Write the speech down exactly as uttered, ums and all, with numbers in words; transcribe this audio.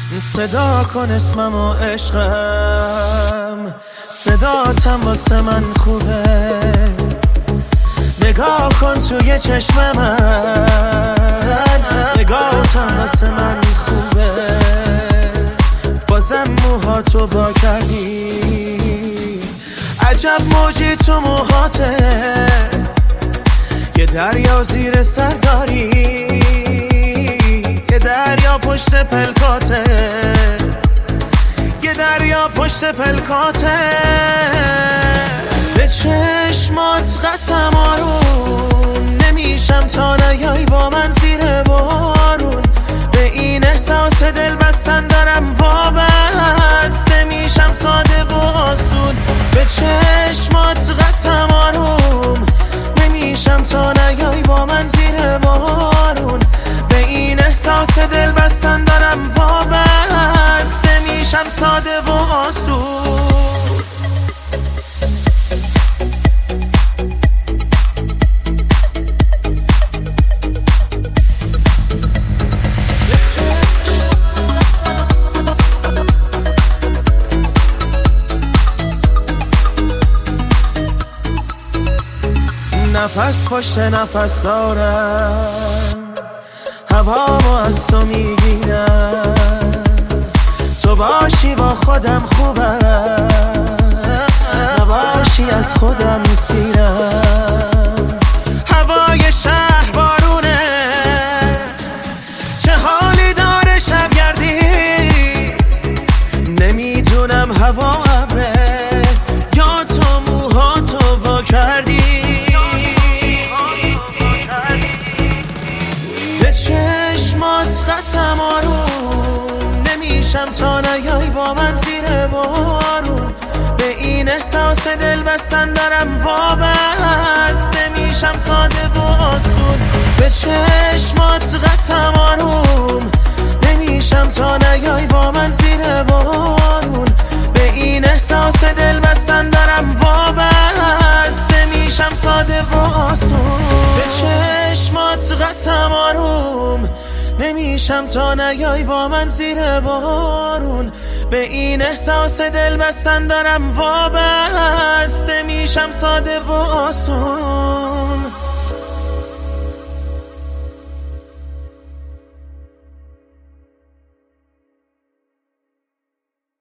صدا کن اسمم و عشقم، صداتم واسه من خوبه. نگاه کن توی چشم من، نگاهتم واسه من خوبه. بازم موها تو وا کردی، عجب موجی تو موهاته. یه دریا زیر سر داری، یه دریا پشت پلکاته، یه دریا پشت پلکاته. به چشمات قسم آروم، نمیشم تا نیای با من زیر بارون. به این احساس دل بستن دارم وابسته میشم ساده و آسون. به چشمات قسم آروم، نمیشم تا نیای با من زیر بارون. به این احساس دل بستن دارم وابسته میشم ساده و آسون. نفس پشت نفس دارم، هوامو از تو میگیرم. تو باشی با خودم خوبم، نباشی از خودم سیرم. هوای شهر بارونه، چه حالی داره شبگردی. نمیدونم هوا ابره یا تو موهاتو وا کردی. چشمات قسم آروم، نمیشم تا نیای با من زیر بارون. به این احساس دل بستن دارم وابسته میشم ساده و آسون. به چشمات قسم آروم، نمیشم تا نیای با من زیر بارون. به این احساس دل بستن دارم وابسته میشم ساده و آسون. به چشمات قسم آروم، نمیشم تا نیای با من زیر بارون. به این احساس دل بستن دارم وابسته میشم ساده و آسون.